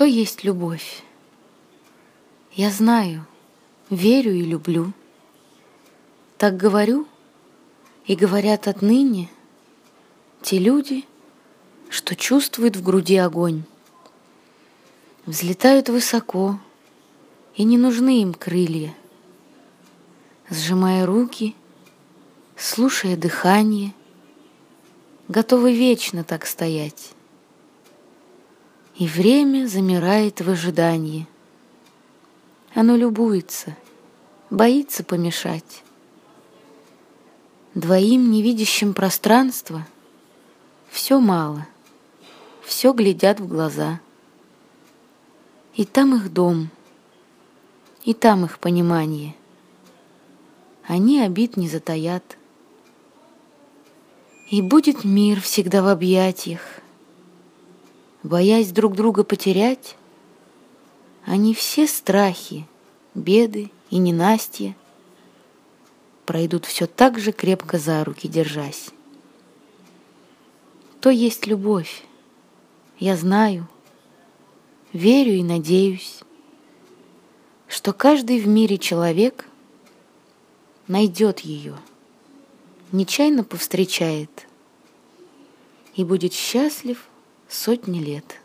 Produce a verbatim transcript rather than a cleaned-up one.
Что есть любовь? Я знаю, верю и люблю. Так говорю, и говорят отныне те люди, что чувствуют в груди огонь. Взлетают высоко, и не нужны им крылья. Сжимая руки, слушая дыхание, готовы вечно так стоять. И время замирает в ожидании. Оно любуется, боится помешать. Двоим, не видящим пространства, все мало, все глядят в глаза. И там их дом, и там их понимание. Они обид не затаят. И будет мир всегда в объятиях. Боясь друг друга потерять, они все страхи, беды и ненастья пройдут все так же крепко за руки держась. То есть любовь, я знаю, верю и надеюсь, что каждый в мире человек найдет ее, нечаянно повстречает и будет счастлив сотни лет.